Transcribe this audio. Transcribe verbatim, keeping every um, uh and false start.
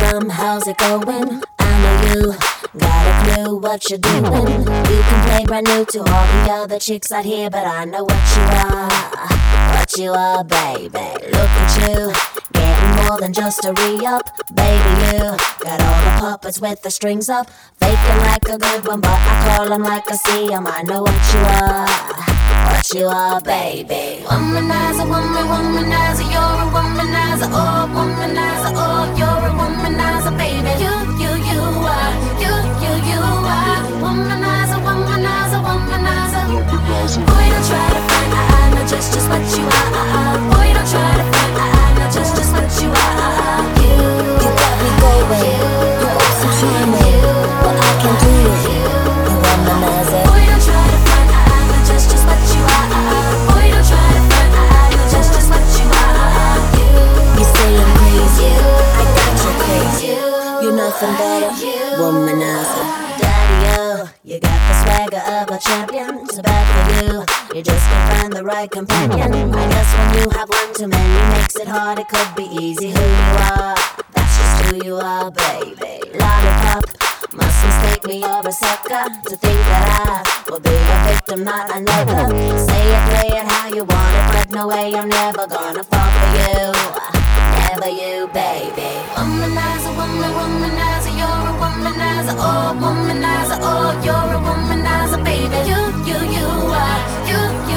um, how's it going? I know you got a clue what you're doing. You can play brand new to all the other chicks out here, but I know what you are, what you are, baby. Look at you, getting more than just a re-up. Baby, you got all the puppets with the strings up, faking like a good one, but I call them like I see 'em. I know what you are, what you are, baby. Womanizer, woman, womanizer, you're a womanizer, oh, womanizer, oh, you're a womanizer, baby. You, you, you are, you, you, you are, womanizer, womanizer, womanizer. Boy, don't try to front, I, I know just, just what you are, uh, uh. Boy, don't try to front, I, I know just, just what you are, uh, uh. You, you got me going, you got some charming, what I can do, you womanizer. Boy, don't try to front, I, I know just, just what you are, uh, uh. Boy, don't try to front, I, I know just, just what you are, uh, uh. You, you say I'm crazy, I got you crazy, you're nothing but a womanizer. Daddy-o, you got the swagger of a champion. So bad for you, you just can't find the right companion. I guess when you have one too many makes it hard, it could be easy who you are. That's just who you are, baby. Lollipop, must mistake me for a sucker to think that I will be a victim, not another. Say it, play it how you want it, but no way I'm never gonna fall for you. Never you, baby. Womanizer, woman, womanizer, you're a womanizer, oh, womanizer, oh, you're a womanizer, baby. You, you, you are, you,